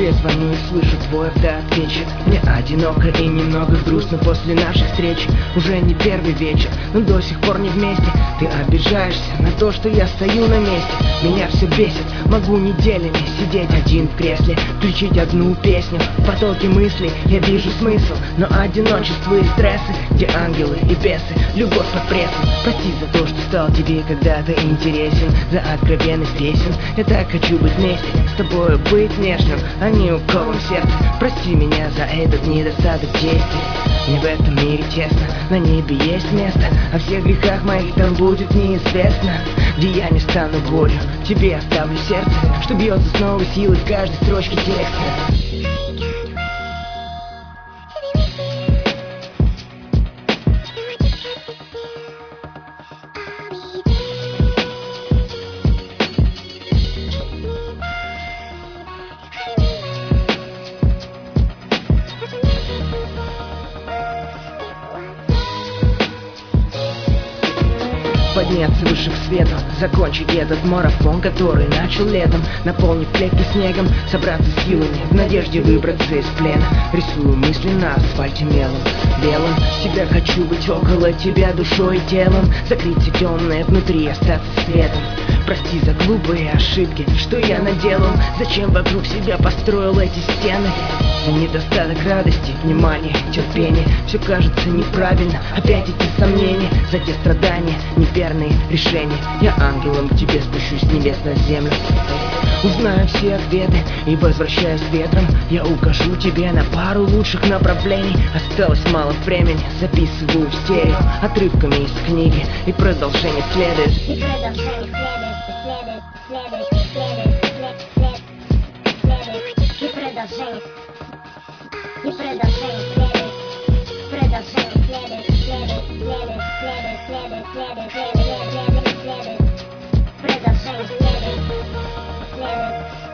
Тебе звоню и слышу твой автоответчик. Мне одиноко и немного грустно после наших встреч. Уже не первый вечер, но до сих пор не вместе. Ты обижаешься на то, что я стою на месте. Меня все бесит, могу неделями сидеть один в кресле, включить одну песню. В потоке мыслей я вижу смысл, но одиночество и стрессы, где ангелы и бесы, любовь под прессом. Прости за то, что стал тебе когда-то интересен, за откровенность песен. Я так хочу быть вместе, с тобою быть нежным, а не уколом в сердце. Прости меня за этот недостаток чести. Мне в этом мире тесно, на небе есть место, о всех грехах моих там будет неизвестно. Где я не стану болью, тебе оставлю сердце, что бьется с новой силой в каждой строчке текста. Подняться выше к свету, закончить этот марафон, который начал летом, наполнив клетки снегом, собраться силами в надежде выбраться из плена. Рисую мысли на асфальте мелом белым. Всегда хочу быть около тебя душой и телом, закрыть все темное внутри и остаться светом. Прости за глупые ошибки, что я наделал, зачем вокруг себя построил эти стены. За недостаток радости, внимания, терпения, все кажется неправильно, опять эти сомнения. За те страдания, неверные решения, я ангелом к тебе спущусь с небес на землю. Узнаю все ответы и возвращаюсь ветром. Я укажу тебе на пару лучших направлений. Осталось мало времени, записываю в стерео отрывками из книги, и продолжение следует. И продолжение следует. И продолжение следует.